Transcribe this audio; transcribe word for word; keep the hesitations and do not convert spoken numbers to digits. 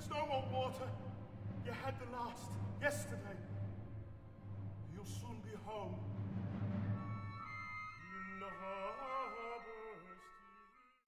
There's no more water. You had the last yesterday. You'll soon be home.